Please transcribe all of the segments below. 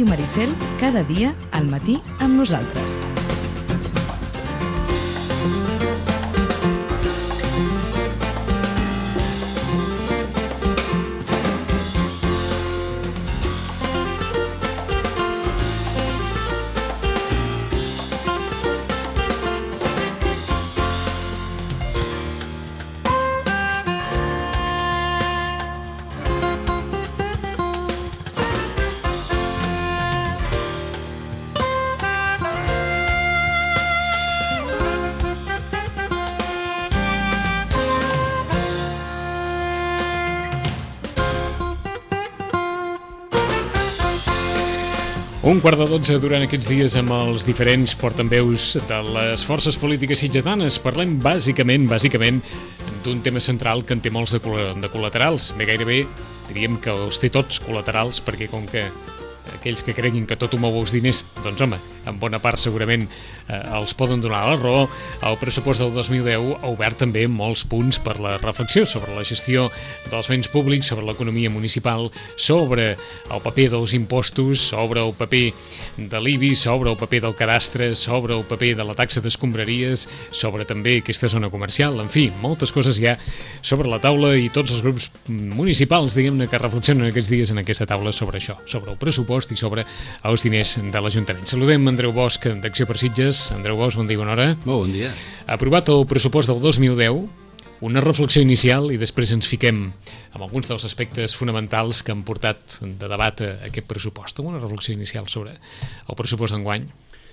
Ràdio Maricel, cada dia al matí amb nosaltres. Un quart de 12 durant aquests dies amb els diferents portaveus de les forces polítiques sitjatanes. Parlem bàsicament d'un tema central que en té molts de col·laterals. Bé, gairebé diríem que els té tots col·laterals, perquè com que aquells que creguin que tot ho mou els diners, doncs home, en bona part segurament els poden donar la raó. El pressupost del 2010 ha obert també molts punts per la reflexió sobre la gestió dels béns públics, sobre l'economia municipal, sobre el paper dels impostos, sobre el paper de l'IBI, sobre el paper del cadastre, sobre el paper de la taxa d'escombraries, sobre també aquesta zona comercial. En fi, moltes coses hi ha sobre la taula i tots els grups municipals, diguem-ne, que reflexionen aquests dies en aquesta taula sobre això, sobre el pressupost i sobre els diners de l'Ajuntament. Saludem Andreu Bosch, d'Acció per Sitges. Andreu Bosch, bon dia, bona hora. Bon dia. Aprovat el pressupost del 2010, una reflexió inicial i després ens fiquem amb alguns dels aspectes fonamentals que han portat de debat a aquest pressupost. Una reflexió inicial sobre el pressupost d'enguany.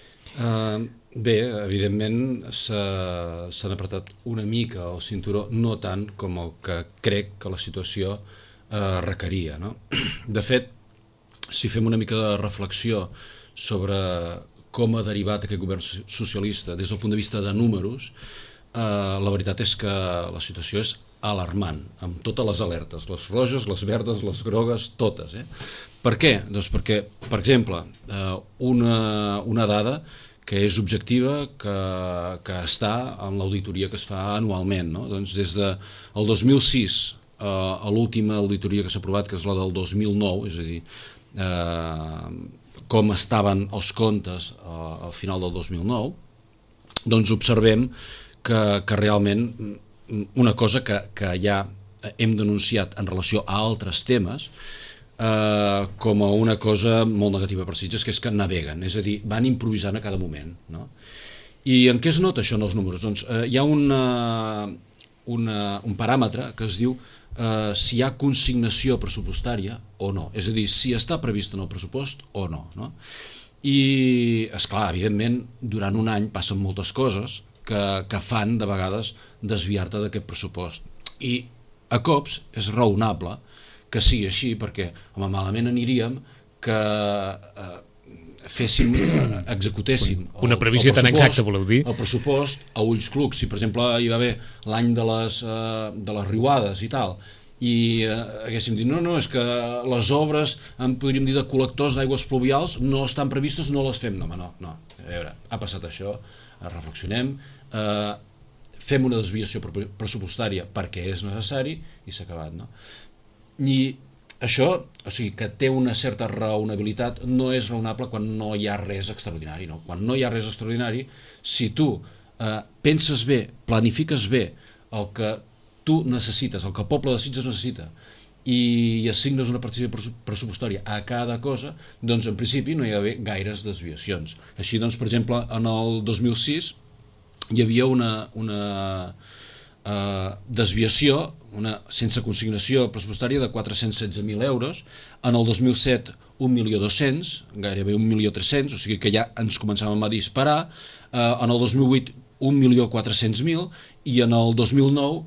Bé, evidentment s'han apretat una mica el cinturó, no tant com el que crec que la situació requeria, no? De fet, si fem una mica de reflexió sobre com ha derivat aquest govern socialista des del punt de vista de números, la veritat és que la situació és alarmant, amb totes les alertes, les roges, les verdes, les grogues, totes. Per què? Doncs perquè, per exemple, una dada que és objectiva, que està en l'auditoria que es fa anualment, no? Doncs des del 2006 a l'última auditoria que s'ha aprovat, que és la del 2009, és a dir, com estaven els comptes al final del 2009, doncs observem que realment una cosa que ja hem denunciat en relació a altres temes com a una cosa molt negativa per Sitges, que és que naveguen, és a dir, van improvisant a cada moment, no? I en què es nota això en els números? Doncs hi ha un paràmetre que es diu si hi ha consignació pressupostària o no, és a dir, si està previst en el pressupost o no, no? I, esclar, evidentment, durant un any passen moltes coses que fan, de vegades, desviar-te d'aquest pressupost. I, a cops, és raonable que sigui així, perquè, home, malament aniríem que executéssim una previsió tan exacta, voleu dir? El pressupost a ulls clucs. Si, per exemple, hi va haver l'any de les riuades i tal, i haguéssim dit, no, és que les obres, podríem dir, de col·lectors d'aigües pluvials no estan previstes, no les fem. No, a veure, ha passat això, reflexionem, fem una desviació pressupostària perquè és necessari i s'ha acabat, no? I això, o sigui, que té una certa raonabilitat, no és raonable quan no hi ha res extraordinari, no? Quan no hi ha res extraordinari, si tu penses bé, planifiques bé el que tu necessites, el que el poble de Sitges necessita, i assignes una partida pressupostària a cada cosa, doncs en principi no hi ha d'haver gaires desviacions. Així doncs, per exemple, en el 2006 hi havia una desviació, sense consignació pressupostària de 416.000 euros, en el 2007 1.200.000, gairebé 1.300.000, o sigui que ja ens començàvem a disparar, en el 2008 1.400.000 i en el 2009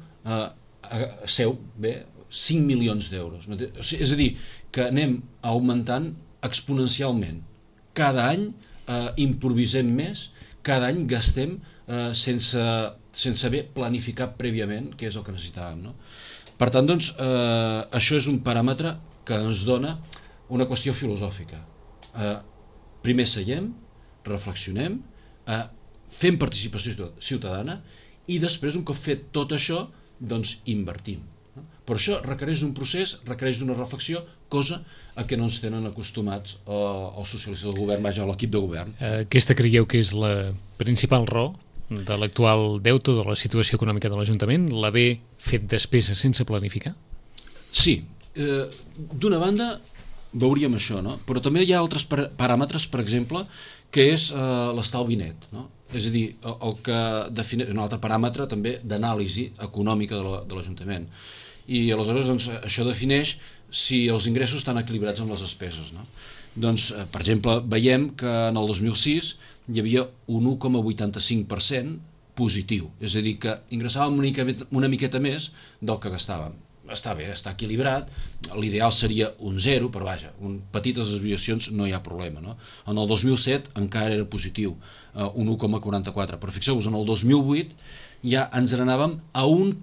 5 milions d'euros. És a dir, que anem augmentant exponencialment. Cada any improvisem més, cada any gastem sense haver planificat prèviament què és el que necessitàvem, no? Per tant, doncs, això és un paràmetre que ens dona una qüestió filosòfica. Primer seiem, reflexionem, fem participació ciutadana i després, un cop fet tot això, doncs invertim. Però això requereix d'un procés, requereix d'una reflexió, cosa a què no ens tenen acostumats els socialistes del govern, vaja, l'equip de govern. Aquesta creieu que és la principal raó de l'actual deute, de la situació econòmica de l'Ajuntament, l'haver fet despesa sense planificar? Sí, d'una banda veuríem això, no? Però també hi ha altres paràmetres, per exemple, que és l'estalvi net, no? És a dir, el que defineix un altre paràmetre també d'anàlisi econòmica de l'Ajuntament. I aleshores doncs, això defineix si els ingressos estan equilibrats amb les despeses, no? Doncs, per exemple, veiem que en el 2006 hi havia un 1,85% positiu, és a dir, que ingressàvem una miqueta més del que gastàvem. Està bé, està equilibrat, l'ideal seria un 0, però vaja, petites desviacions no hi ha problema, no? En el 2007 encara era positiu, un 1,44, però fixeu-vos, en el 2008 ja ens n'anàvem a un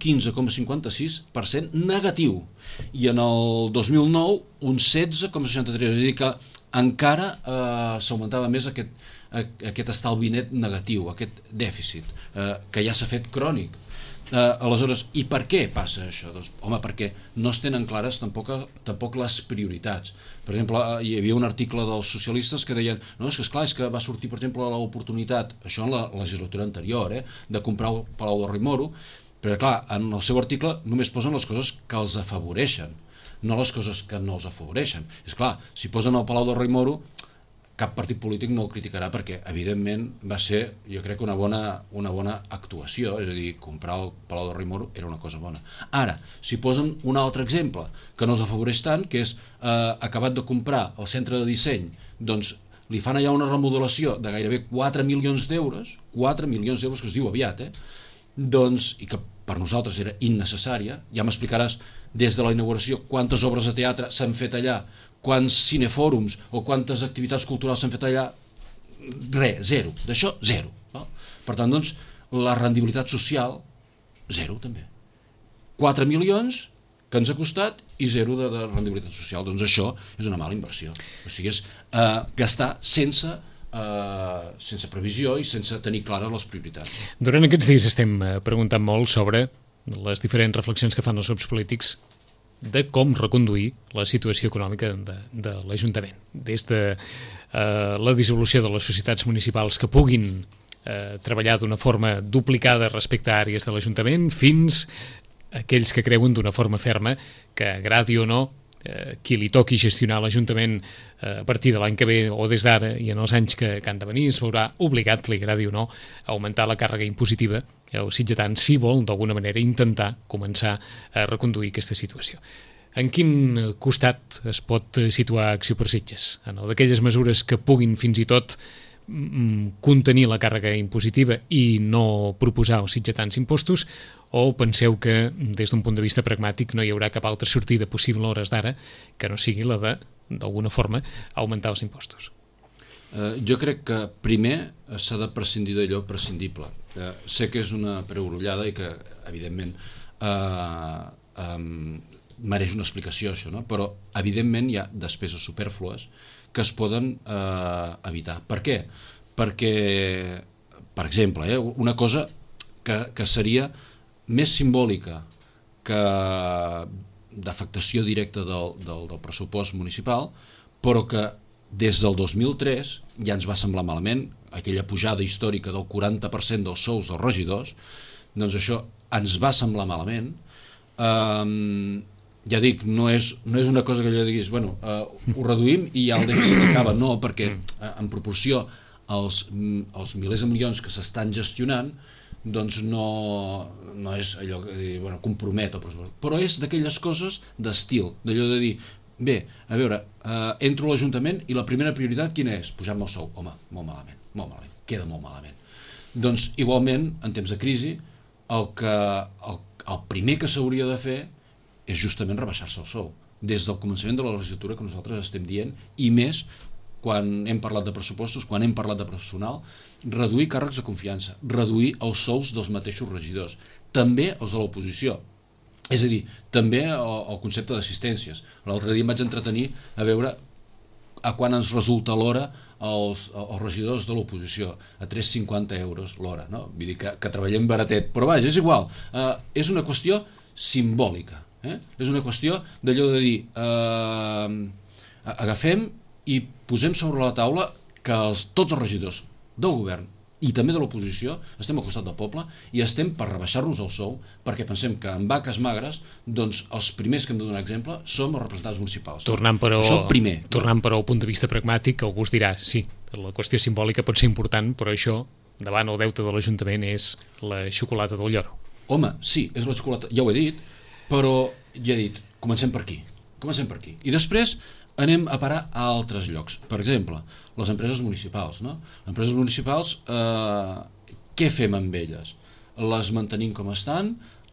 15,56% negatiu, i en el 2009 un 16,63, és a dir que encara s'augmentava més aquest estalvi net negatiu, aquest dèficit, que ja s'ha fet crònic. Aleshores, i per què passa això? Doncs, home, perquè no es tenen clares tampoc les prioritats. Per exemple, hi havia un article dels socialistes que deien, no, és que va sortir, per exemple, l'oportunitat, això en la legislatura anterior, de comprar el Palau del Rei Moro, però clar, en el seu article només posen les coses que els afavoreixen, no les coses que no els afavoreixen. És clar, si posen el Palau del Rei Moro, cap partit polític no el criticarà perquè, evidentment, va ser, jo crec, una bona actuació, és a dir, comprar el Palau del Rei Moro era una cosa bona. Ara, si posen un altre exemple que no els afavoreix tant, que és acabat de comprar el centre de disseny, doncs li fan allà una remodelació de gairebé 4 milions d'euros, 4 milions d'euros, que es diu aviat, doncs, i que per nosaltres era innecessària, ja m'explicaràs des de la inauguració quantes obres de teatre s'han fet allà, quants cinefòrums o quantes activitats culturals s'han fet allà, res, zero, d'això zero, no? Per tant, doncs, la rendibilitat social, zero també. 4 milions que ens ha costat i zero de rendibilitat social, doncs això és una mala inversió, o sigui, és gastar sense previsió i sense tenir clares les prioritats. Durant aquests dies estem preguntant molt sobre les diferents reflexions que fan els grups polítics de com reconduir la situació econòmica de l'Ajuntament. Des de la dissolució de les societats municipals que puguin treballar d'una forma duplicada respecte a àrees de l'Ajuntament, fins a aquells que creuen d'una forma ferma que, agradi o no, qui li toqui gestionar l'Ajuntament a partir de l'any que ve o des d'ara i en els anys que han de venir es veurà obligat, li agradi o no, a augmentar la càrrega impositiva o sitgetant si vol d'alguna manera intentar començar a reconduir aquesta situació. En quin costat es pot situar Acció per Sitges? En el d'aquelles mesures que puguin fins i tot contenir la càrrega impositiva i no proposar als sitgetans impostos, o penseu que des d'un punt de vista pragmàtic no hi haurà cap altra sortida possible a hores d'ara que no sigui la de, d'alguna forma, augmentar els impostos? Jo crec que primer s'ha de prescindir d'allò prescindible. Sé que és una preorollada i que, evidentment, mereix una explicació això, no? Però evidentment hi ha despeses supèrflues que es poden evitar. Per què? Perquè, per exemple, una cosa que seria més simbòlica que d'afectació directa del pressupost municipal, però que des del 2003 ja ens va semblar malament, aquella pujada històrica del 40% dels sous dels regidors, doncs això ens va semblar malament. Ja dic, no és una cosa que allò diguis, bueno, ho reduïm i ja el dèficit s'acaba, no, perquè en proporció als milers de milions que s'estan gestionant, doncs no és allò que bueno, compromet el pressupost, però és d'aquelles coses d'estil, d'allò de dir, bé, a veure, entro a l'Ajuntament i la primera prioritat quina és? Pujar-me el sou. Home, molt malament, queda molt malament. Doncs igualment, en temps de crisi, el primer que s'hauria de fer és justament rebaixar-se el sou, des del començament de la legislatura que nosaltres estem dient, i més quan hem parlat de pressupostos, quan hem parlat de personal, reduir càrrecs de confiança, reduir els sous dels mateixos regidors, també els de l'oposició. És a dir, també el concepte d'assistències. L'altre dia em vaig entretenir a veure a quan ens resulta l'hora els regidors de l'oposició, a 3,50 euros l'hora, no? Vull dir que treballem baratet, però vaja, és igual, és una qüestió simbòlica, És una qüestió d'allò de dir agafem i posem sobre la taula que tots els regidors del govern i també de l'oposició estem al costat del poble i estem per rebaixar-nos el sou, perquè pensem que en vaques magres doncs els primers que hem de donar exemple som els representants municipals. Tornant però al punt de vista pragmàtic, algú es dirà, sí, la qüestió simbòlica pot ser important, però això davant el deute de l'Ajuntament és la xocolata del lloro. Home, sí, és la xocolata, ja ho he dit, però ja he dit, comencem per aquí. I després anem a parar a altres llocs. Per exemple, les empreses municipals. No? Les empreses municipals, què fem amb elles? Les mantenim com estan,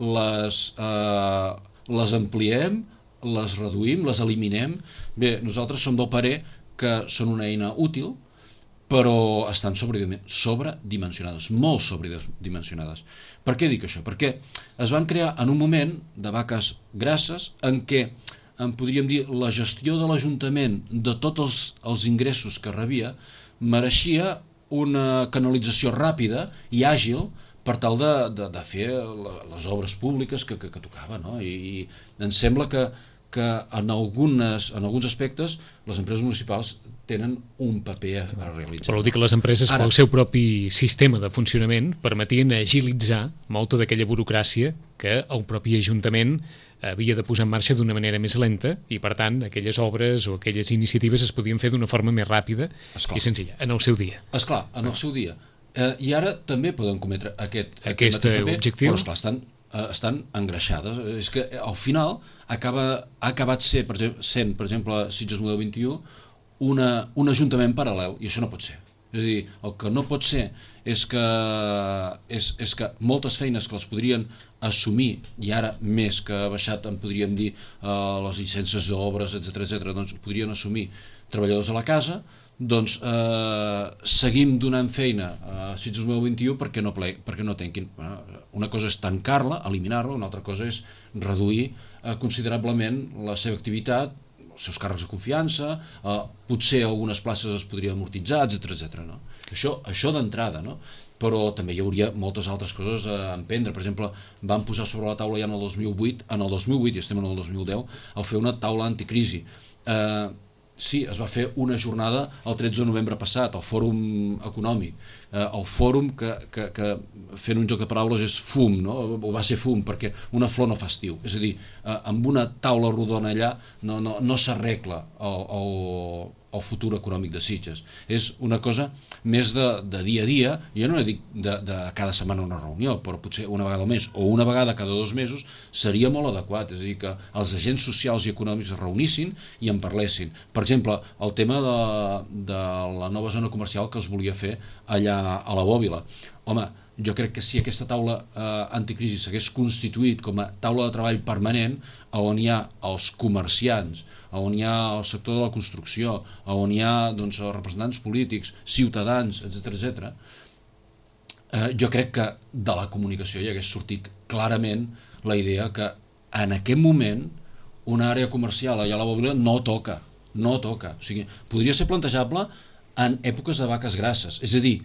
les ampliem, les reduïm, les eliminem. Bé, nosaltres som del parer que són una eina útil, però estan sobredimensionades, molt sobredimensionades. Per què dic això? Perquè es van crear en un moment de vaques grasses en què podríem dir, la gestió de l'Ajuntament de tots els ingressos que rebia mereixia una canalització ràpida i àgil per tal de fer les obres públiques que tocava, no? I em sembla que en alguns aspectes les empreses municipals tenen un paper a realitzar. Però vol dir que les empreses, pel seu propi sistema de funcionament, permetien agilitzar molta d'aquella burocràcia que el propi Ajuntament havia de posar en marxa d'una manera més lenta i, per tant, aquelles obres o aquelles iniciatives es podien fer d'una forma més ràpida i senzilla, en el seu dia. Esclar, en el seu dia. I ara també poden cometre aquest objectiu. Però, esclar, estan engreixades. És que, al final, ha acabat sent, per exemple, Sitges Model 21, un ajuntament paral·lel, i això no pot ser. És a dir, el que no pot ser és que moltes feines que les podrien assumir, i ara més que ha baixat, en podríem dir, les llicències d'obres, etc., doncs podrien assumir treballadors a la casa, doncs seguim donant feina a Sitges 2021 perquè no tanquin. Una cosa és tancar-la, eliminar-la, una altra cosa és reduir considerablement la seva activitat, els seus càrrecs de confiança, potser algunes places es podrien amortitzar, etc. No? Això d'entrada, no? Però també hi hauria moltes altres coses a emprendre. Per exemple, van posar sobre la taula ja en el 2008, i estem en el 2010, al fer una taula anticrisi. Sí, es va fer una jornada el 13 de novembre passat, al Fòrum Econòmic, el fòrum que fent un joc de paraules és fum, no? O va ser fum, perquè una flor no fa estiu. És a dir, amb una taula rodona allà no s'arregla el futur econòmic de Sitges. És una cosa més de dia a dia, jo no dic de cada setmana una reunió, però potser una vegada al mes o una vegada cada 2 mesos seria molt adequat, és a dir, que els agents socials i econòmics es reunissin i en parlessin. Per exemple, el tema de la nova zona comercial que es volia fer allà a la Bòbila. Home, jo crec que si aquesta taula anticrisi s'hagués constituït com a taula de treball permanent, on hi ha els comerciants, on hi ha el sector de la construcció, on hi ha els representants polítics, ciutadans, etc., jo crec que de la comunicació hi hagués sortit clarament la idea que en aquest moment una àrea comercial allà a la Bòbila no toca. O sigui, podria ser plantejable en èpoques de vaques grasses, és a dir,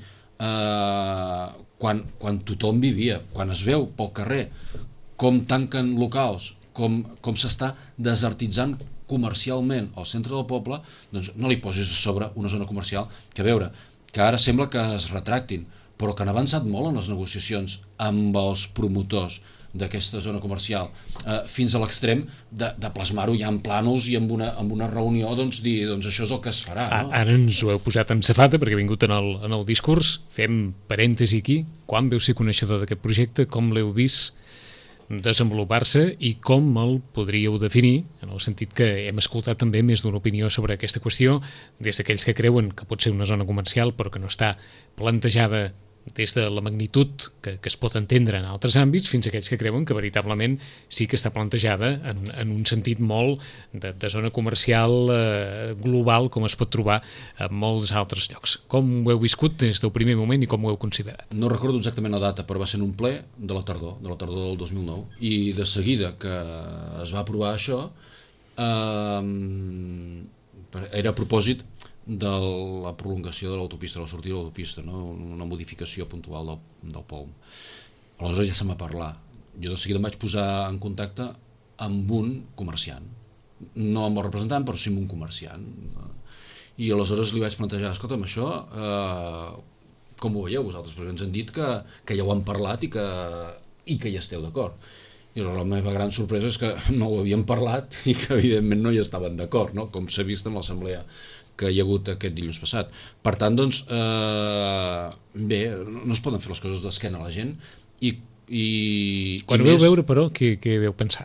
quan tothom vivia, quan es veu pel carrer com tanquen locals, com s'està desertitzant comercialment al centre del poble, doncs no li posis a sobre una zona comercial que, a veure, que ara sembla que es retractin, però que han avançat molt en les negociacions amb els promotors d'aquesta zona comercial, fins a l'extrem de plasmar-ho ja en plànols i amb una reunió dir això és el que es farà. No? Ara ens ho heu posat en safata perquè ha vingut en el discurs. Fem parèntesi aquí. Quan veu ser coneixedor d'aquest projecte? Com l'heu vist desenvolupar-se i com el podríeu definir, en el sentit que hem escoltat també més d'una opinió sobre aquesta qüestió, des d'aquells que creuen que pot ser una zona comercial però que no està plantejada des de la magnitud que es pot entendre en altres àmbits, fins a aquells que creuen que veritablement sí que està plantejada en un sentit molt de zona comercial global, com es pot trobar en molts altres llocs. Com ho heu viscut des del primer moment i com ho heu considerat? No recordo exactament la data, però va ser en un ple de la tardor del 2009, i de seguida que es va aprovar això, era a propòsit de la prolongació de l'autopista, de la sortida de l'autopista, no? Una modificació puntual del POUM. Aleshores ja se'm va parlar. Jo de seguida em vaig posar en contacte amb un comerciant, no amb el representant, però sí amb un comerciant. I aleshores li vaig plantejar, escolta'm, això com ho veieu vosaltres? Perquè ens han dit que ja ho han parlat i que hi esteu d'acord. I la meva gran sorpresa és que no ho havien parlat i que evidentment no hi estaven d'acord, no? Com s'ha vist en l'assemblea que hi ha hagut aquest dilluns passat. Per tant, doncs, bé, no es poden fer les coses d'esquena a la gent i quan ho veu veure, però, què veu pensar?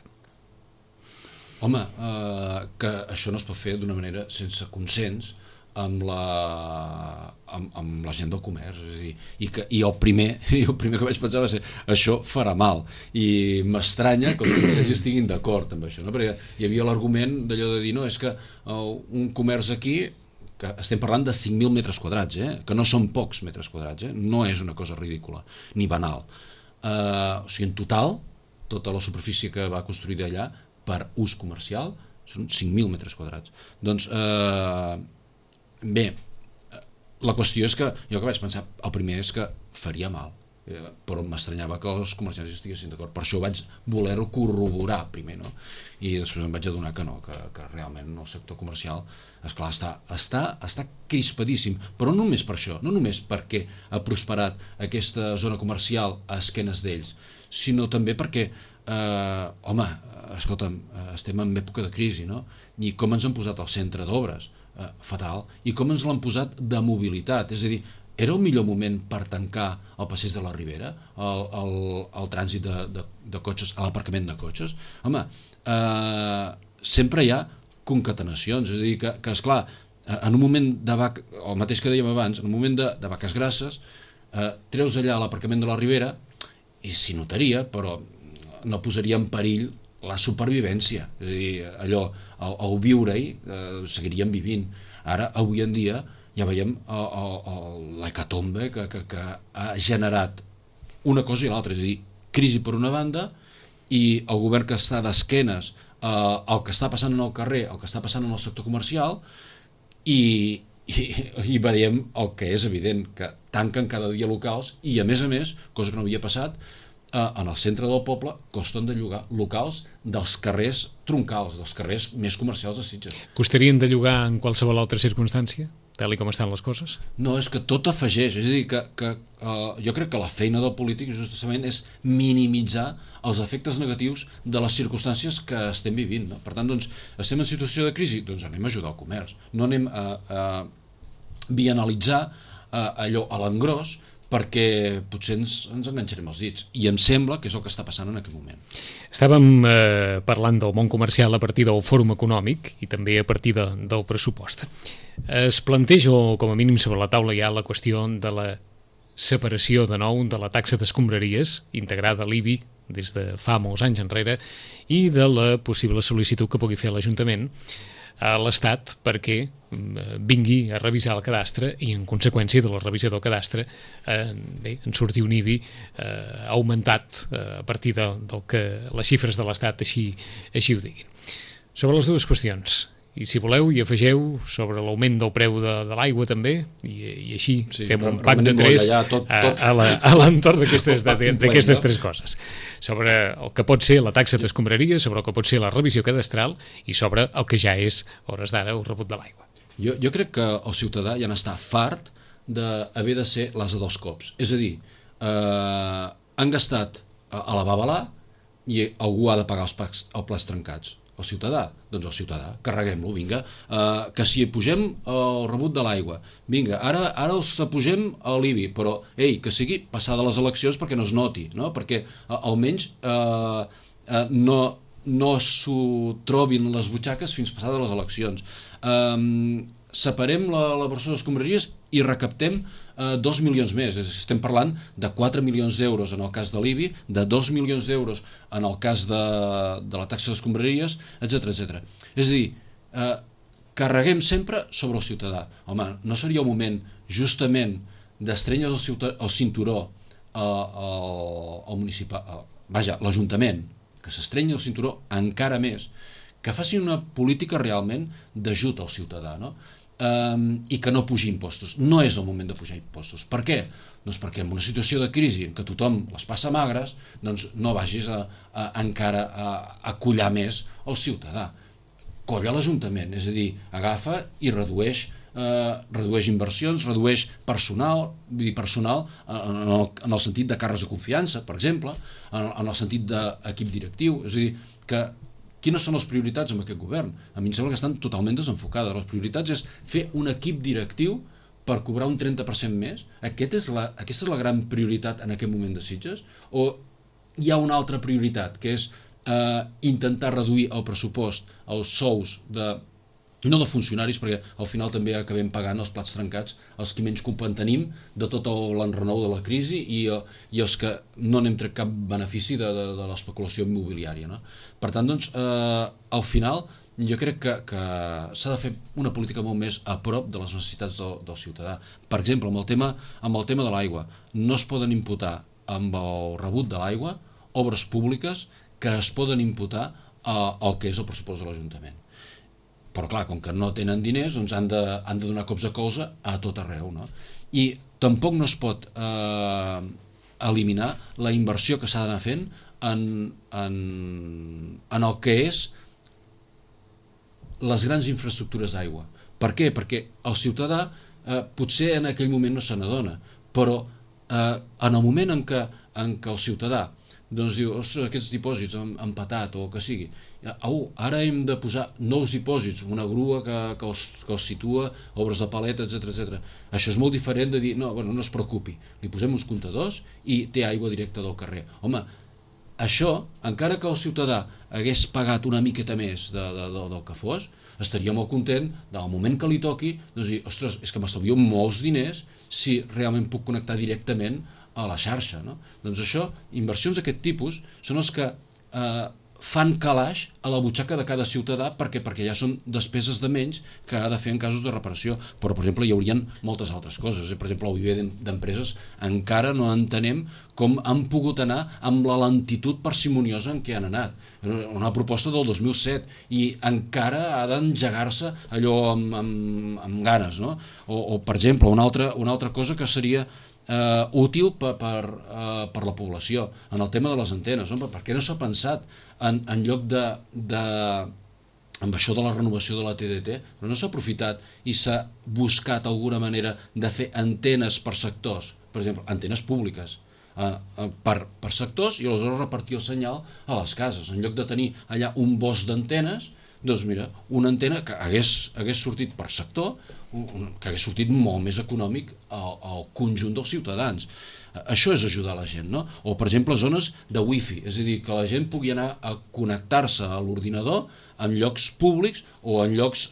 Home, que això no es pot fer d'una manera sense consens amb la gent del comerç, és a dir, i el primer que vaig pensar va ser això farà mal, i m'estranya que els comerciants estiguin d'acord amb això, no? Perquè hi havia l'argument d'allò de dir, no, és que un comerç aquí, que estem parlant de 5.000 metres quadrats, que no són pocs metres quadrats, no és una cosa ridícula ni banal, o sigui, en total tota la superfície que va construir allà per ús comercial són 5.000 metres quadrats. Doncs bé, la qüestió és que jo que vaig pensar, el primer és que faria mal, però m'estranyava que els comerciants estiguessin d'acord, per això vaig voler-ho corroborar primer, no? I després em vaig adonar que no, que realment el sector comercial, esclar, està crispadíssim, però no només per això, no només perquè ha prosperat aquesta zona comercial a esquenes d'ells, sinó també perquè home, escolta'm, estem en època de crisi, no? I com ens han posat al centre d'obres, fatal, i com ens l'han posat de mobilitat, és a dir, era el millor moment per tancar el passeig de la Ribera, el trànsit de cotxes, l'aparcament de cotxes? Home, sempre hi ha concatenacions, és a dir, que esclar, en un moment de el mateix que dèiem abans, en un moment de vaques grasses, treus allà l'aparcament de la Ribera i s'hi notaria, però no posaria en perill la supervivència, és a dir, allò, el viure-hi, seguiríem vivint. Ara, avui en dia, ja veiem l'hecatombe que ha generat una cosa i l'altra, és a dir, crisi per una banda i el govern que està d'esquenes el que està passant en el carrer, el que està passant en el sector comercial i veiem el que és evident, que tanquen cada dia locals i a més, cosa que no havia passat, en el centre del poble costen de llogar locals dels carrers troncals, dels carrers més comercials de Sitges. Costarien de llogar en qualsevol altra circumstància, tal com estan les coses? No, és que tot afegeix, és a dir, que jo crec que la feina del polític justament és minimitzar els efectes negatius de les circumstàncies que estem vivint, no? Per tant, doncs, estem en situació de crisi, doncs anem a ajudar el comerç, no anem a bianalitzar allò a l'engròs, perquè potser ens enganxarem els dits, i em sembla que és el que està passant en aquest moment. Estàvem parlant del món comercial a partir del fòrum econòmic i també a partir del pressupost. Es planteja, o com a mínim sobre la taula hi ha la qüestió de la separació de nou de la taxa d'escombraries integrada a l'IBI des de fa molts anys enrere i de la possible sol·licitud que pugui fer l'Ajuntament a l'Estat perquè vingui a revisar el cadastre i en conseqüència de la revisió del cadastre en sortir un IBI augmentat a partir del que les xifres de l'Estat així ho diguin. Sobre les dues qüestions, i si voleu hi afegeu sobre l'augment del preu de l'aigua també i així fem un pack de tres a l'entorn d'aquestes tres coses, sobre el que pot ser la taxa d'escombraria, sobre el que pot ser la revisió cadastral i sobre el que ja és, a hores d'ara, el rebut de l'aigua. Jo crec que el ciutadà ja n'està fart d'haver de ser l'ase dels cops, és a dir, han gastat a la babalà i algú ha de pagar els plats trencats. El ciutadà? Doncs el ciutadà, carreguem-lo, vinga, que si pugem el rebut de l'aigua, vinga, ara els pugem a l'IBI, però, que sigui passada les eleccions perquè no es noti, no? Perquè almenys no s'ho trobin les butxaques fins passades les eleccions. Separem la versió de les escombraries i recaptem 2 milions més. Estem parlant de 4 milions d'euros en el cas de l'IBI, de 2 milions d'euros en el cas de la taxa d'escombraries, etc. És a dir, carreguem sempre sobre el ciutadà. Home, no seria el moment justament d'estrènyer el cinturó al municipal, l'Ajuntament, que s'estrenyi el cinturó encara més, que faci una política realment d'ajut al ciutadà, no? i que no pugi impostos. No és el moment de pujar impostos. Per què? Doncs perquè en una situació de crisi en què tothom les passa magres, doncs no vagis encara a collar més el ciutadà. Colla l'Ajuntament, és a dir, agafa i redueix inversions, redueix personal, vull dir personal en el sentit de càrrecs de confiança, per exemple, en el sentit d'equip directiu, és a dir, que quines són les prioritats amb aquest govern? A mi em sembla que estan totalment desenfocades. Les prioritats és fer un equip directiu per cobrar un 30% més. Aquesta és la gran prioritat en aquest moment de Sitges? O hi ha una altra prioritat, que és intentar reduir el pressupost, els sous no de funcionaris, perquè al final també acabem pagant els plats trencats els que menys culpa en tenim de tot l'enrenou de la crisi i els que no n'hem tret cap benefici de l'especulació immobiliària, no? Per tant, doncs, al final jo crec que s'ha de fer una política molt més a prop de les necessitats del ciutadà. Per exemple, amb el tema de l'aigua, no es poden imputar amb el rebut de l'aigua obres públiques que es poden imputar al que és el pressupost de l'Ajuntament. Però clar, com que no tenen diners, doncs han de donar cops de colze a tot arreu, no? I tampoc no es pot eliminar la inversió que s'ha d'anar fent en el que és les grans infraestructures d'aigua. Per què? Perquè el ciutadà potser en aquell moment no se n'adona, però en el moment en què el ciutadà doncs diu, ostres, aquests dipòsits han empatat o que sigui, ara hem de posar nous dipòsits, una grua que els situa, obres de paleta, etc. Això és molt diferent de dir, no es preocupi, li posem uns comptadors i té aigua directa del carrer. Home, això, encara que el ciutadà hagués pagat una miqueta més del que fos, estaria molt content del moment que li toqui, doncs dir, ostres, és que m'estalvio molts diners si realment puc connectar directament a la xarxa, no? Doncs això, inversions d'aquest tipus són els que fan calaix a la butxaca de cada ciutadà perquè ja són despeses de menys que ha de fer en casos de reparació. Però, per exemple, hi haurien moltes altres coses. Per exemple, el viver d'empreses encara no entenem com han pogut anar amb la lentitud parsimoniosa en què han anat. Una proposta del 2007 i encara ha d'engegar-se allò amb ganes, no? O per exemple, una altra cosa que seria útil per la població en el tema de les antenes. Per què no s'ha pensat en lloc amb això de la renovació de la TDT, però no s'ha aprofitat i s'ha buscat alguna manera de fer antenes per sectors, per exemple, antenes públiques per sectors, i aleshores repartir el senyal a les cases, en lloc de tenir allà un bosc d'antenes, doncs mira, una antena que hagués sortit per sector, que hagués sortit molt més econòmic al conjunt dels ciutadans. Això és ajudar la gent, no? O, per exemple, zones de wifi, és a dir, que la gent pugui anar a connectar-se a l'ordinador en llocs públics o en llocs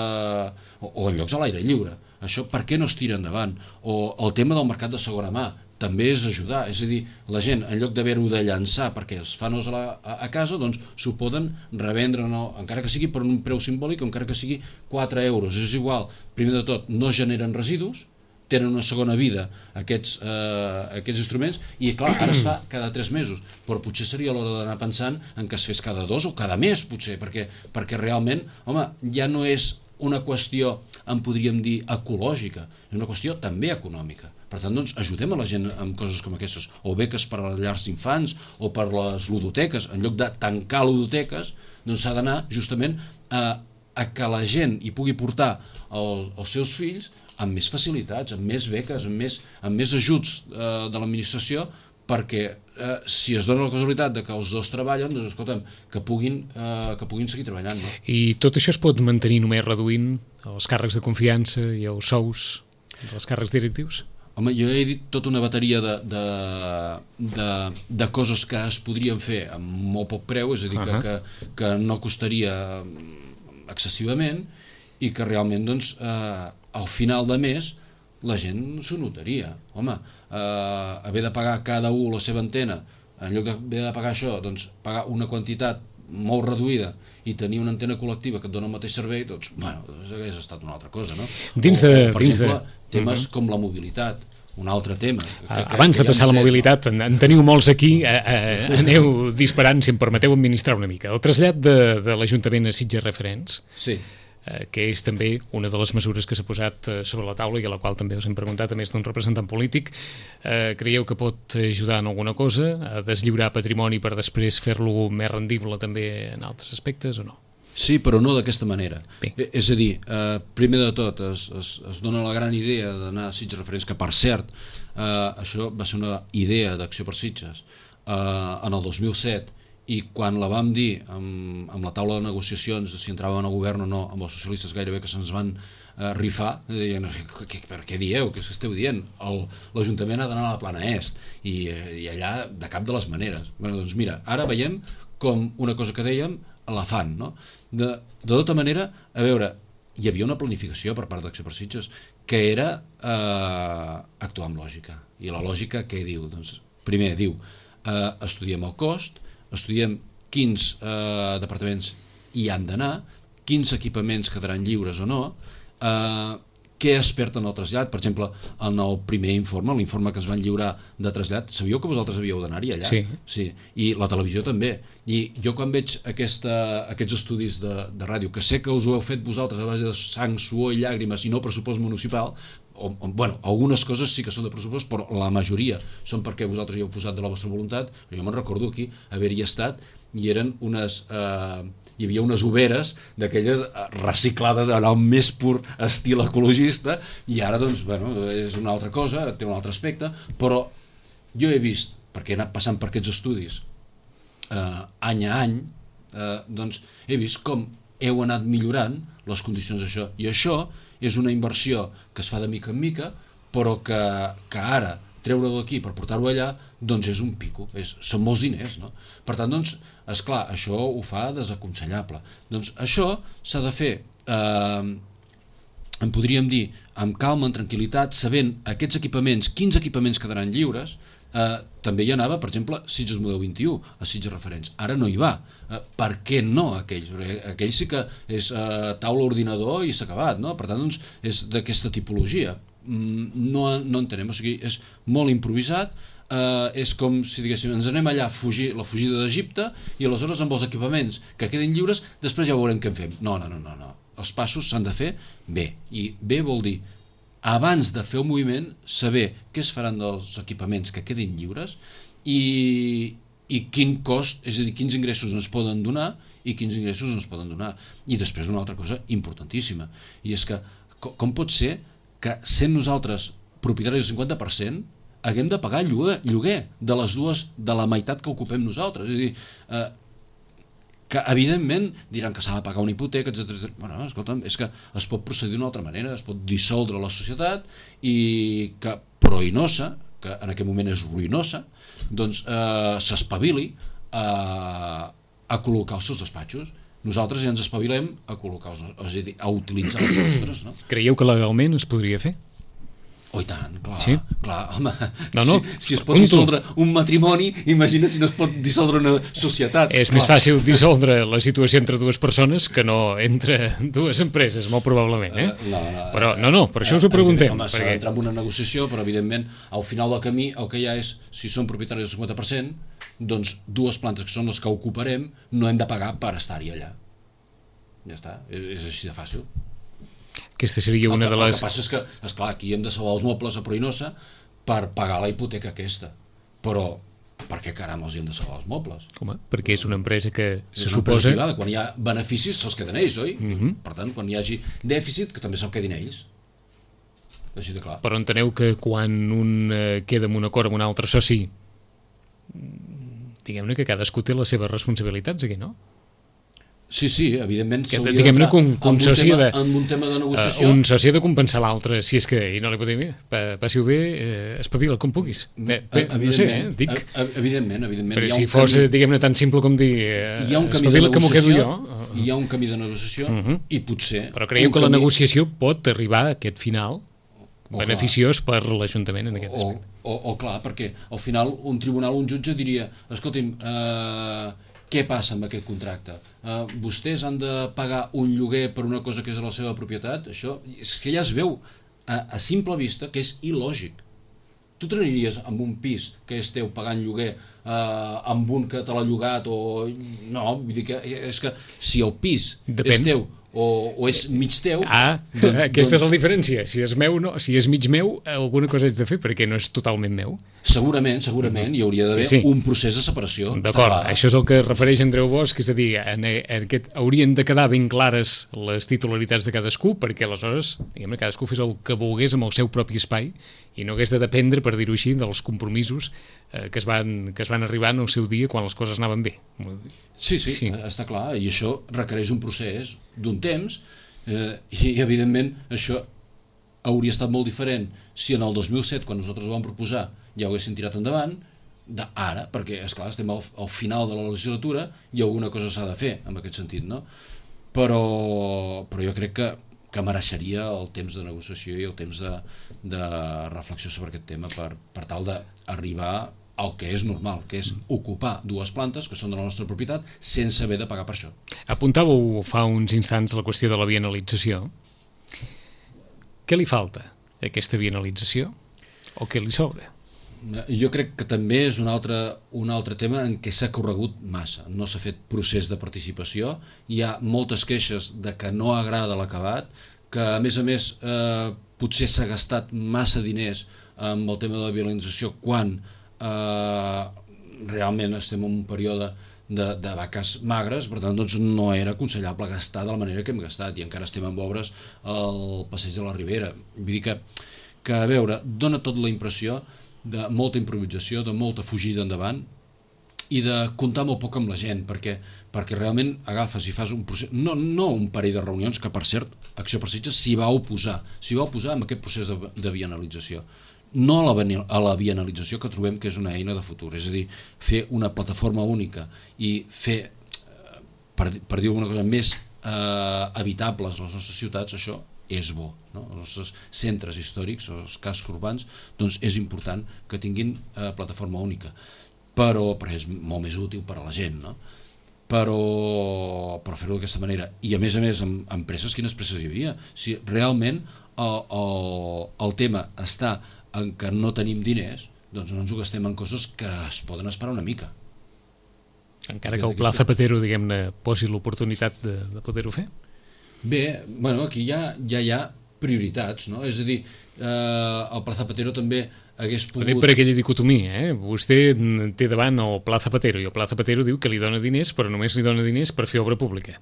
a l'aire lliure. Això per què no es tira endavant? O el tema del mercat de segona mà, també és ajudar, és a dir, la gent en lloc d'haver-ho de llançar perquè es fan os a casa, doncs s'ho poden revendre, encara que sigui per un preu simbòlic, encara que sigui 4 euros, és igual, primer de tot no generen residus, tenen una segona vida aquests instruments, i clar, ara es fa cada 3 mesos, però potser seria l'hora d'anar pensant en que es fes cada 2 o cada mes, potser, perquè realment, home, ja no és una qüestió, en podríem dir, ecològica, és una qüestió també econòmica. Per tant, doncs, ajudem a la gent amb coses com aquestes, o beques per a les llars d'infants, o per les ludoteques. En lloc de tancar ludoteques, doncs s'ha d'anar justament a que la gent hi pugui portar els seus fills amb més facilitats, amb més beques, amb més ajuts de l'administració, perquè si es dona la casualitat de que els dos treballen, doncs escolta'm, que puguin seguir treballant. No? I tot això es pot mantenir només reduint els càrrecs de confiança i els sous dels càrrecs directius? Home, jo he dit tota una bateria de coses que es podrien fer amb molt poc preu, és a dir, que no costaria excessivament i que realment, doncs, al final de mes la gent s'ho notaria. Home, haver de pagar cada un la seva antena, en lloc d'haver de pagar això, doncs pagar una quantitat molt reduïda i tenir una antena col·lectiva que et dona el mateix servei, doncs, bueno, hauria estat una altra cosa, no? Per exemple, temes com la mobilitat, un altre tema. Abans de passar a la mobilitat, en teniu molts aquí, aneu disparant, si em permeteu administrar una mica. El trasllat de l'Ajuntament a Sitges Referents, sí. que és també una de les mesures que s'ha posat sobre la taula i a la qual també us hem preguntat a més d'un representant polític. Creieu que pot ajudar en alguna cosa a deslliurar patrimoni per després fer-lo més rendible també en altres aspectes o no? Sí, però no d'aquesta manera. Bé. És a dir, primer de tot es dona la gran idea d'anar a Sitges Referents, que per cert, això va ser una idea d'Acció per Sitges en el 2007, i quan la vam dir amb la taula de negociacions de si entràvem al govern o no, amb els socialistes gairebé que se'ns van rifar, deien, per què dieu, què esteu dient? L'Ajuntament ha d'anar a la Plana Est, i allà de cap de les maneres. Doncs mira, ara veiem com una cosa que dèiem la fan, no? De tota manera, a veure, hi havia una planificació per part d'Acció per Sitges que era actuar amb lògica, i la lògica què diu? Doncs primer diu, estudiem el cost, estudiem quins departaments hi han d'anar, quins equipaments quedaran lliures o no, què es perd en el trasllat. Per exemple, en el primer informe, l'informe que ens van lliurar de trasllat, sabíeu que vosaltres havíeu d'anar-hi allà? Sí. I la televisió també. I jo quan veig aquests estudis de ràdio, que sé que us ho heu fet vosaltres a base de sang, suor i llàgrimes i no pressupost municipal, bueno, algunes coses sí que són de pressupost, però la majoria són perquè vosaltres hi heu posat de la vostra voluntat. Jo me'n recordo aquí haver-hi estat i eren hi havia unes overes d'aquelles reciclades en el més pur estil ecologista, i ara doncs, bueno, és una altra cosa, té un altre aspecte, però jo he vist, perquè he anat passant per aquests estudis any a any, doncs he vist com heu anat millorant les condicions d'això, i això és una inversió que es fa de mica en mica, però que ara treure-ho d'aquí per portar-ho allà, doncs és un pico, són molts diners, no? Per tant, doncs, esclar, això ho fa desaconsellable. Doncs això s'ha de fer, en podríem dir, amb calma, amb tranquil·litat, sabent aquests equipaments, quins equipaments quedaran lliures. També hi anava, per exemple, Sitges Model 21, a Sitges Referents. Ara no hi va. Per què no aquells? Perquè aquells sí que és taula, ordinador i s'ha acabat, no? Per tant, doncs, és d'aquesta tipologia. No entenem, o sigui, és molt improvisat, és com si diguéssim, ens anem allà a fugir, la fugida d'Egipte, i aleshores amb els equipaments que quedin lliures, després ja veurem què en fem. No. Els passos s'han de fer bé, i bé vol dir abans de fer el moviment, saber què es faran dels equipaments que quedin lliures i quin cost, és a dir, quins ingressos ens poden donar i quins ingressos ens poden donar. I després una altra cosa importantíssima, i és que com pot ser que sent nosaltres propietaris del 50% haguem de pagar lloguer de la meitat que ocupem nosaltres. És a dir, que evidentment diran que s'ha de pagar una hipoteca, etc. Bueno, escolta'm, és que es pot procedir d'una altra manera, es pot dissoldre la societat i que Proinosa, que en aquest moment és ruïnosa, doncs s'espavili a col·locar els seus despatxos. Nosaltres ja ens espavilem a col·locar és a dir, a utilitzar els nostres, no? Creieu que legalment es podria fer? Oh, i tant, clar, sí? Clar, home, no. Si es pot dissoldre un matrimoni, imagina si no es pot dissoldre una societat. És més fàcil dissoldre la situació entre dues persones que no entre dues empreses, molt probablement, Però no, per això us ho preguntem. Home, s'ha d'entrar en una negociació, però evidentment al final del camí el que hi ha és, si som propietaris del 50%, doncs dues plantes que són les que ocuparem no hem de pagar per estar-hi allà. Ja està, és així de fàcil. Aquesta seria una de les... El que passa és que, esclar, aquí hem de salvar els mobles a Proinosa per pagar la hipoteca aquesta, però per què caram els hem de salvar els mobles? Home, perquè és una empresa que se suposa... suposa... Privada, quan hi ha beneficis se'ls queden ells, oi? Per tant, quan hi hagi dèficit, que també se'l quedin ells. Així de clar. Però enteneu que quan un queda en un acord amb un altre soci, diguem-ne que cadascú té les seves responsabilitats aquí, no? Sí, evidentment s'hauria d'entrar en un tema de negociació. Un soci ha de compensar l'altre, si és que i no li pot dir, passi-ho bé, espavila com puguis. No sé, dic. Evidentment. Però si fos, diguem-ne, tan simple com dir espavila que m'ho quedo jo. Hi ha un camí de negociació i potser... Però creieu que la negociació pot arribar a aquest final beneficiós per l'Ajuntament en aquest aspecte? O clar, perquè al final un tribunal, un jutge diria, escolti'm, què passa amb aquest contracte? Vostès han de pagar un lloguer per una cosa que és de la seva propietat? Això és que ja es veu a simple vista que és il·lògic. Tu t'aniries amb un pis que és teu pagant lloguer amb un que te l'ha llogat o... No, vull dir que és que si el pis és teu o és mig teu... Aquesta és la diferència. Si és meu, no. Si és mig meu, alguna cosa haig de fer, perquè no és totalment meu. Segurament, hi hauria d'haver un procés de separació. D'acord, això és el que refereix Andreu Bosch, és a dir, haurien de quedar ben clares les titularitats de cadascú, perquè aleshores, diguem-ne, cadascú fes el que volgués amb el seu propi espai i no hagués de dependre, per dir-ho així, dels compromisos que es van arribar en el seu dia quan les coses anaven bé. Sí, està clar, i això requereix un procés d'un temps i evidentment això hauria estat molt diferent si en el 2007, quan nosaltres ho vam proposar, ja ho haguessin tirat endavant, d'ara, perquè esclar, estem al final de la legislatura i alguna cosa s'ha de fer en aquest sentit, no? Però jo crec que mereixeria el temps de negociació i el temps de reflexió sobre aquest tema per tal d'arribar el que és normal, que és ocupar dues plantes que són de la nostra propietat sense haver de pagar per això. Apuntàveu fa uns instants la qüestió de la bienalització. Què li falta a aquesta bienalització? O què li sobra? Jo crec que també és un altre tema en què s'ha corregut massa. No s'ha fet procés de participació, hi ha moltes queixes de que no agrada l'acabat, que a més potser s'ha gastat massa diners amb el tema de la bienalització quan realment estem en un període de vaques magres, per tant doncs no era aconsellable gastar de la manera que hem gastat i encara estem en obres al passeig de la Ribera. Vull dir que a veure, dona tot la impressió de molta improvisació, de molta fugida endavant i de comptar molt poc amb la gent, perquè realment agafes i fas un procés, no un parell de reunions, que per cert Acció per Sitges s'hi va oposar en aquest procés de bienalització, no a la bienalització, que trobem que és una eina de futur, és a dir, fer una plataforma única i fer, per dir alguna cosa, més habitables les nostres ciutats, això és bo, no? Els nostres centres històrics, els cascs urbans, doncs és important que tinguin plataforma única, però és molt més útil per a la gent, no? Però fer-ho d'aquesta manera, i a més amb presses, quines presses hi havia? Si realment el tema està en què no tenim diners, doncs no ens ho gastem en coses que es poden esperar una mica. Encara que el Pla Zapatero, diguem-ne, posi l'oportunitat de poder-ho fer? Bé, aquí ja hi ha prioritats, no? És a dir, el Pla Zapatero també hagués pogut... Per aquella dicotomia, vostè té davant el Pla Zapatero i el Pla Zapatero diu que li dona diners, però només li dona diners per fer obra pública.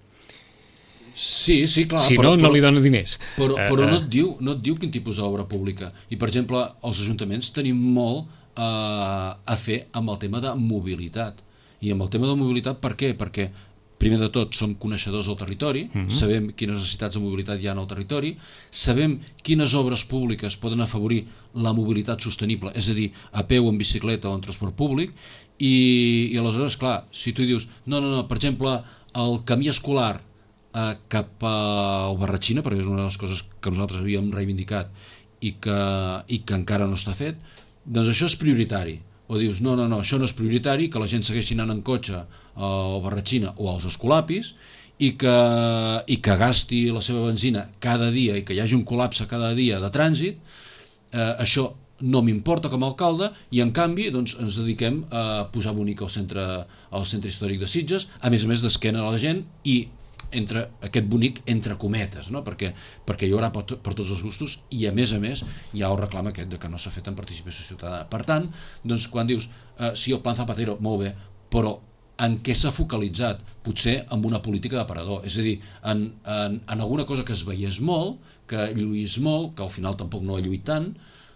Sí, clar. Si no li dona diners. Però no et diu quin tipus d'obra pública. I, per exemple, els ajuntaments tenim molt a fer amb el tema de mobilitat. I amb el tema de mobilitat, per què? Perquè, primer de tot, som coneixedors del territori, sabem quines necessitats de mobilitat hi ha en el territori, sabem quines obres públiques poden afavorir la mobilitat sostenible, és a dir, a peu, en bicicleta o en transport públic, i aleshores, clar, si tu dius, no, per exemple, el camí escolar cap a Barratxina, perquè és una de les coses que nosaltres havíem reivindicat i que encara no està fet, doncs això és prioritari. O dius, no, això no és prioritari, que la gent segueixi anant en cotxe a Barratxina o als Escolapis i que gasti la seva benzina cada dia i que hi hagi un col·lapse cada dia de trànsit, això no m'importa com a alcalde, i en canvi doncs, ens dediquem a posar bonic al centre històric de Sitges, a més d'esquena a la gent, i entre aquest bonic entre cometes, no? perquè hi haurà per tots els gustos, i a més hi ha el reclam aquest de que no s'ha fet en participació ciutadana. Per tant, doncs, quan dius sí, el Plan Zapatero, molt bé, però en què s'ha focalitzat? Potser en una política d'aparador, és a dir, en alguna cosa que es veiés molt, que lluís molt, que al final tampoc no ha lluït tant,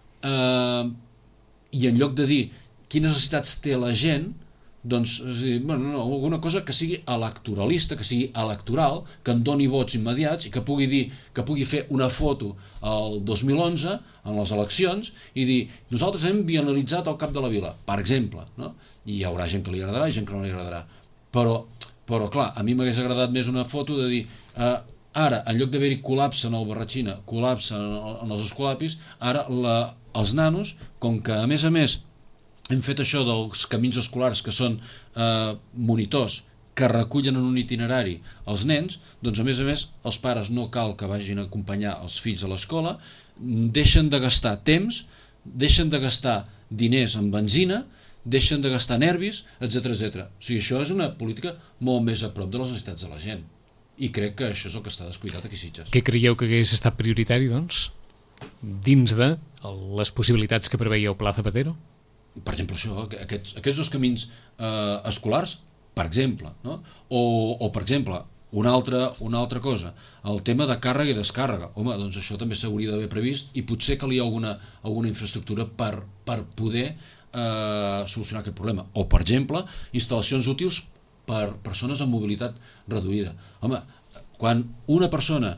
i en lloc de dir quines necessitats té la gent, doncs, alguna cosa que sigui electoralista, que sigui electoral, que em doni vots immediats i que pugui fer una foto el 2011 en les eleccions i dir, nosaltres hem bienalitzat el cap de la vila, per exemple, no? I hi haurà gent que li agradarà i gent que no li agradarà, però clar, a mi m'hagués agradat més una foto de dir, ara, en lloc d'haver-hi col·lapse en el Barratxina, col·lapse en els Escolapis, ara els nanos, com que a més hem fet això dels camins escolars, que són monitors que recullen en un itinerari els nens, doncs a més els pares no cal que vagin a acompanyar els fills a l'escola, deixen de gastar temps, deixen de gastar diners en benzina, deixen de gastar nervis, etc. O sigui, això és una política molt més a prop de les necessitats de la gent. i crec que això és el que està descuidat aquí a Sitges. Què creieu que hagués estat prioritari, doncs, dins de les possibilitats que preveia el Pla Zapatero? Per exemple, això, aquests dos camins escolars, per exemple, no? O per exemple, una altra cosa, el tema de càrrega i descàrrega. Home, doncs això també s'hauria d'haver previst i potser calia alguna infraestructura per poder solucionar aquest problema. O, per exemple, instal·lacions útils per persones amb mobilitat reduïda. Home, quan una persona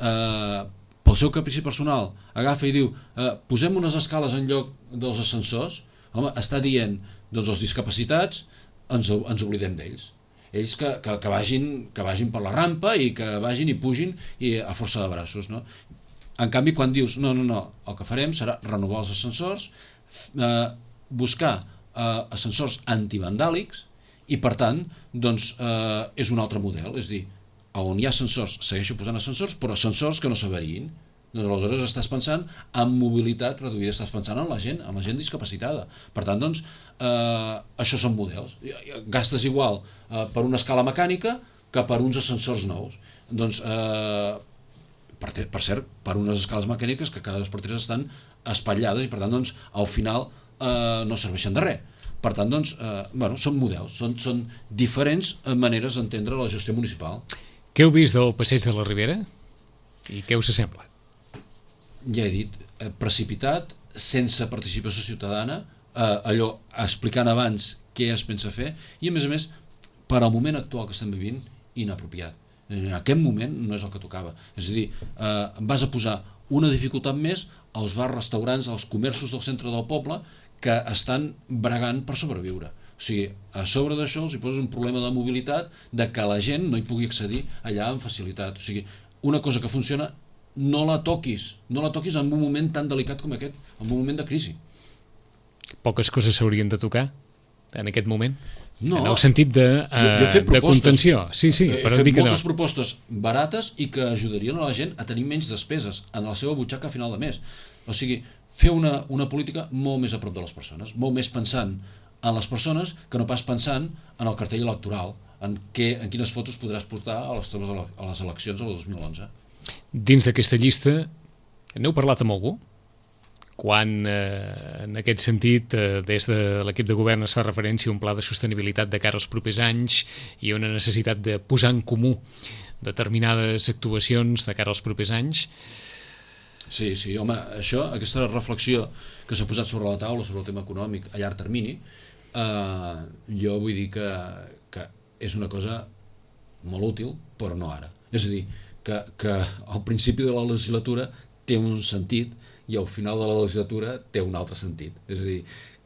pel seu caprici personal agafa i diu posem unes escales en lloc dels ascensors, home, està dient, doncs els discapacitats ens oblidem d'ells. Ells que vagin per la rampa i que vagin i pugin a força de braços, no? En canvi, quan dius no, el que farem serà renovar els ascensors, buscar ascensors antivandàlics i, per tant, doncs, és un altre model. És a dir, on hi ha ascensors, segueixo posant ascensors, però ascensors que no s'avariïn. Doncs aleshores estàs pensant en mobilitat reduïda, estàs pensant en la gent discapacitada. Per tant, doncs, això són models. Gastes igual per una escala mecànica que per uns ascensors nous. Doncs, per cert, per unes escales mecàniques que cada 2x3 estan espatllades i, per tant, doncs, al final no serveixen de res. Per tant, doncs, són models, són diferents maneres d'entendre la gestió municipal. Què heu vist del passeig de la Ribera i què us sembla? Ja he dit, precipitat, sense participació ciutadana, allò explicant abans què es pensa fer i, a més, per al moment actual que estem vivint, inapropiat. En aquest moment no és el que tocava. És a dir, vas a posar una dificultat més als bars, restaurants, als comerços del centre del poble que estan bregant per sobreviure. O sigui, a sobre d'això els hi poses un problema de mobilitat de que la gent no hi pugui accedir allà amb facilitat. O sigui, una cosa que funciona no la toquis en un moment tan delicat com aquest, en un moment de crisi. Poques coses s'haurien de tocar en aquest moment? No, en el sentit de contenció. Sí, però he fet moltes propostes barates i que ajudarien a la gent a tenir menys despeses en la seva butxaca a final de mes. O sigui, fer una política molt més a prop de les persones, molt més pensant en les persones que no pas pensant en el cartell electoral, en quines fotos podràs portar a les eleccions del 2011. Dins d'aquesta llista, n'heu parlat amb algú? Quan, en aquest sentit, des de l'equip de govern es fa referència a un pla de sostenibilitat de cara als propers anys i una necessitat de posar en comú determinades actuacions de cara als propers anys? Sí, home, aquesta reflexió que s'ha posat sobre la taula sobre el tema econòmic a llarg termini, jo vull dir que és una cosa molt útil, però no ara. És a dir, que al principi de la legislatura té un sentit i al final de la legislatura té un altre sentit. És a dir,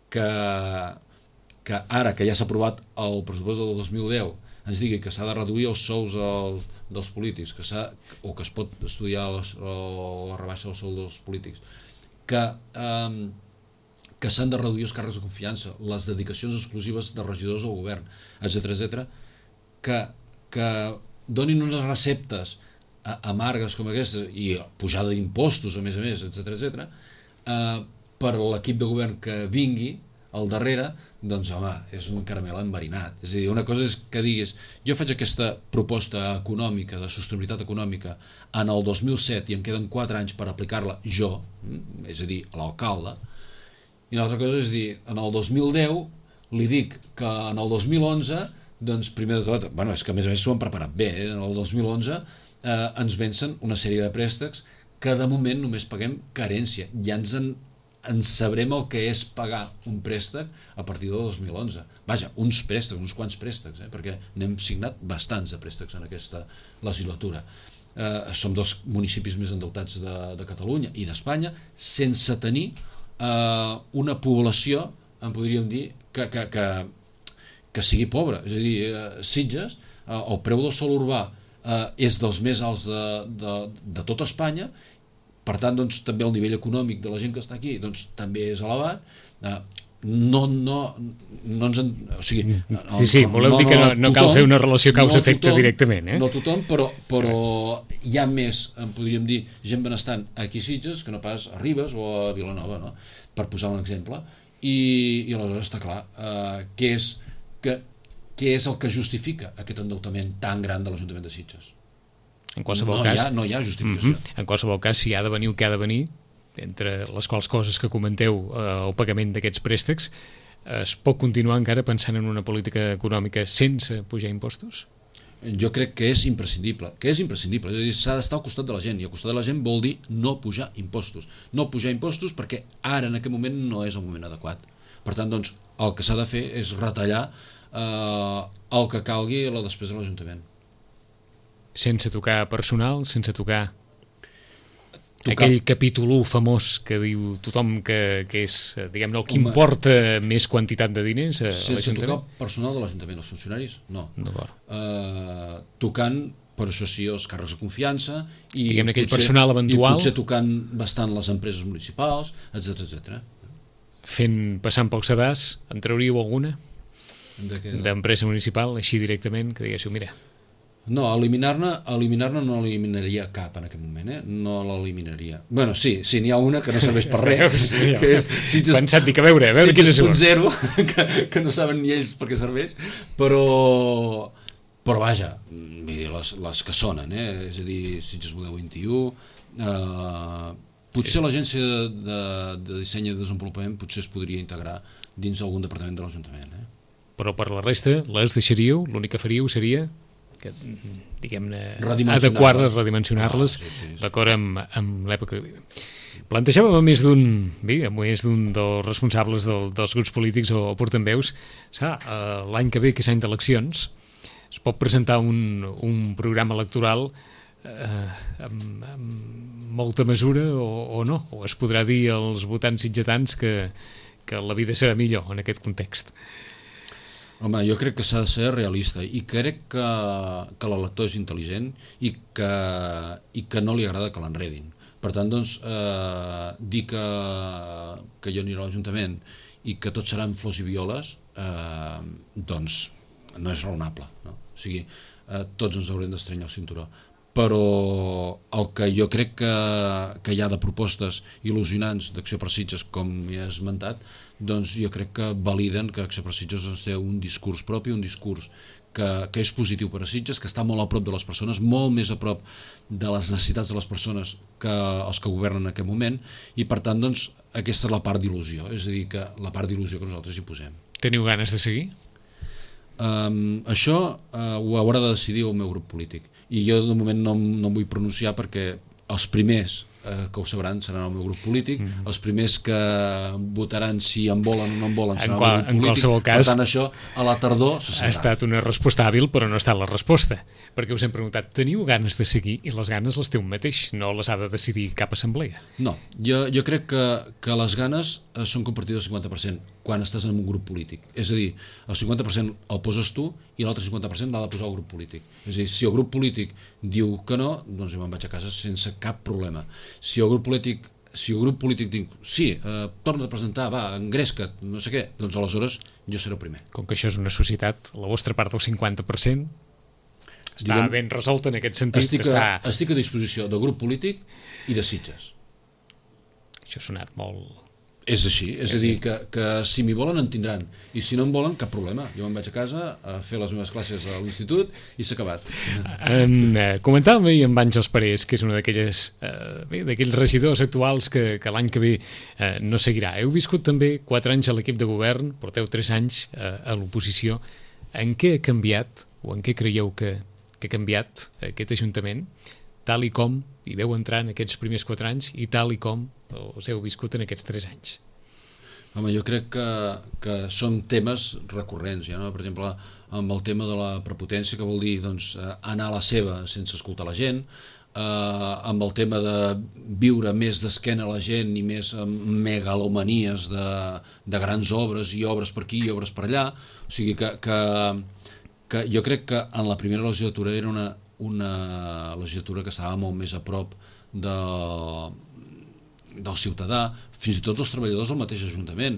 que ara que ja s'ha aprovat el pressupost del 2010 ens digui que s'ha de reduir els sous dels polítics, o que es pot estudiar la rebaixa del sou dels polítics, que s'han de reduir els càrrecs de confiança, les dedicacions exclusives de regidors al govern, etc., que donin unes receptes amargues com aquestes i pujada d'impostos, a més, etc., per l'equip de govern que vingui al darrere, doncs, home, és un caramel enverinat. És a dir, una cosa és que diguis, jo faig aquesta proposta econòmica, de sostenibilitat econòmica, en el 2007 i em queden 4 anys per aplicar-la jo, és a dir, l'alcalde, i l'altra cosa és dir, en el 2010 li dic que en el 2011, doncs, primer de tot, és que a més s'ho han preparat bé, en el 2011 ens vencen una sèrie de préstecs que de moment només paguem carència. Ja ens sabrem el que és pagar un préstec a partir del 2011. Vaja, uns quants préstecs, perquè n'hem signat bastants de préstecs en aquesta legislatura. Som dels municipis més endeutats de Catalunya i d'Espanya, sense tenir una població, en podríem dir, que sigui pobra. És a dir, Sitges, el preu del sòl urbà és dels més alts de tot Espanya, per tant, doncs, també el nivell econòmic de la gent que està aquí doncs, també és elevat. Voleu dir que no cal fer una relació causa-efecte directament, No tothom, però hi ha més, podríem dir, gent benestant aquí a Sitges que no pas a Ribes o a Vilanova, no? Per posar un exemple. I aleshores està clar què és el que justifica aquest endeutament tan gran de l'Ajuntament de Sitges. En qualsevol cas, no hi ha justificació. En qualsevol cas, si ha de venir el que ha de venir, entre les quals coses que comenteu, el pagament d'aquests préstecs, es pot continuar encara pensant en una política econòmica sense pujar impostos? Jo crec que és imprescindible, és a dir, s'ha d'estar al costat de la gent, i al costat de la gent vol dir no pujar impostos. No pujar impostos perquè ara, en aquest moment, no és el moment adequat. Per tant, doncs, el que s'ha de fer és retallar el que calgui la despesa de l'Ajuntament. Sense tocar personal, sense tocar aquell capítol 1 famós que diu tothom que és, diguem-ne, el que importa més quantitat de diners a l'Ajuntament. Sense tocar personal de l'Ajuntament, els funcionaris, no. Tocant, per això sí, els càrrecs de confiança i diguem-ne aquell personal eventual, i potser tocant bastant les empreses municipals, etc. Passant pel sedàs, en trauríeu alguna d'empresa municipal, així directament, que diguéssiu, mira... No, eliminar-ne no eliminaria cap en aquest moment, no l'eliminaria. Bueno, sí, n'hi ha una que no serveix per res, que és pensat, dic, a veure quina és 6.0, que no saben ni ells per què serveix, però vaja, les que sonen, és a dir, Sitges Model 21, potser l'agència de disseny i desenvolupament potser es podria integrar dins algun departament de l'Ajuntament. Però per la resta, les deixaríeu? L'únic que faríeu seria que, diguem-ne, adequar-les, redimensionar-les, d'acord amb l'època que vivim. Plantejàvem a més d'un dels responsables dels grups polítics o portaveus, l'any que ve, que és any d'eleccions, es pot presentar un programa electoral amb molta mesura o no? O es podrà dir als votants sitgetans que la vida serà millor en aquest context? Home, jo crec que s'ha de ser realista i crec que l'elector és intel·ligent i que no li agrada que l'enredin. Per tant, doncs, dir que jo aniré a l'Ajuntament i que tots seran flors i violes, doncs no és raonable. No? O sigui, tots ens haurem d'estrenyar el cinturó. Però el que jo crec que hi ha de propostes il·lusionants d'Acció per Sitges, com he esmentat, doncs jo crec que validen que Acció per Sitges té un discurs propi, un discurs que és positiu per a Sitges, que està molt a prop de les persones, molt més a prop de les necessitats de les persones que els que governen en aquest moment, i per tant, doncs, aquesta és la part d'il·lusió, és a dir, que la part d'il·lusió que nosaltres hi posem. Teniu ganes de seguir? Això ho haurà de decidir el meu grup polític, i jo de moment no em vull pronunciar perquè els primers que ho sabran seran el meu grup polític, els primers que votaran si en volen o no en volen seran el meu grup polític. En qualsevol cas, per tant, això a la tardor se sabrà. Ha estat una resposta hàbil, però no ha estat la resposta, perquè us hem preguntat, teniu ganes de seguir? I les ganes les té un mateix, no les ha de decidir cap assemblea. No, jo crec que les ganes són compartides al 50% quan estàs en un grup polític, és a dir, el 50% el poses tu i l'altre 50% l'ha de posar el grup polític. És a dir, si el grup polític diu que no, doncs jo me'n vaig a casa sense cap problema. Si el grup polític diu sí, torna a presentar, va, engresca't, no sé què, doncs aleshores jo seré el primer. Com que això és una societat, la vostra part del 50% està ben resolta en aquest sentit. Estic a disposició del grup polític i de Sitges. Això ha sonat molt... És així, és a dir, que si m'hi volen en tindran, i si no en volen, cap problema. Jo me'n vaig a casa a fer les meves classes a l'institut i s'ha acabat. Comentàvem ahir amb Àngels Parés, que és una d'aquells regidors actuals que l'any que ve no seguirà. Heu viscut també 4 anys a l'equip de govern, porteu 3 anys a l'oposició. En què ha canviat, o en què creieu que ha canviat aquest Ajuntament, tal i com hi veu entrar en aquests primers 4 anys i tal i com us heu viscut en aquests 3 anys? Home, jo crec que són temes recurrents, ja, no? Per exemple, amb el tema de la prepotència, que vol dir doncs, anar a la seva sense escoltar la gent, amb el tema de viure més d'esquena a la gent i més megalomanies de grans obres i obres per aquí i obres per allà. O sigui que jo crec que en la primera legislatura era una legislatura que estava molt més a prop del ciutadà, fins i tot dels treballadors del mateix Ajuntament.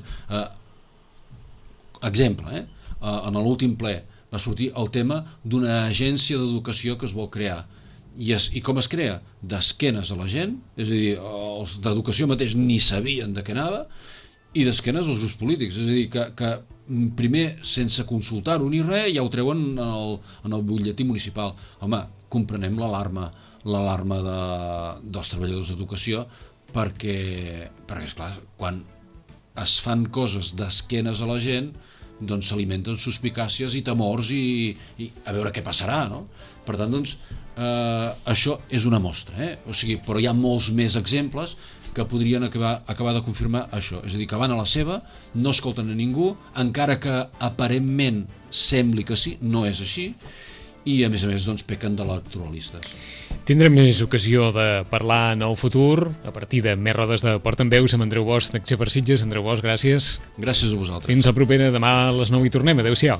Exemple, en l'últim ple va sortir el tema d'una agència d'educació que es vol crear. I com es crea? D'esquenes a la gent, és a dir, els d'educació mateix ni sabien de què anava, i d'esquenes als grups polítics, és a dir, que primer, sense consultar-ho ni res, ja ho treuen en el butlletí municipal. Home, comprenem l'alarma dels treballadors d'educació, perquè esclar, quan es fan coses d'esquenes a la gent, doncs s'alimenten suspicàcies i temors i a veure què passarà, no? Per tant, doncs, això és una mostra, o sigui, però hi ha molts més exemples que podrien acabar de confirmar això, és a dir, que van a la seva, no escolten a ningú, encara que aparentment sembli que sí, no és així, i a més doncs pequen d'electoralistes. Tindrem més ocasió de parlar en el futur, a partir de més rodes de Portaveus amb Andreu Bosch d'Acció per Sitges. Andreu Bosch, gràcies. Gràcies a vosaltres. Fins la propera, demà a les 9 hi tornem. Adéu-siau.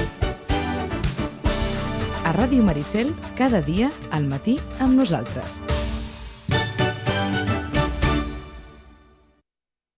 A Ràdio Maricel, cada dia al matí amb nosaltres.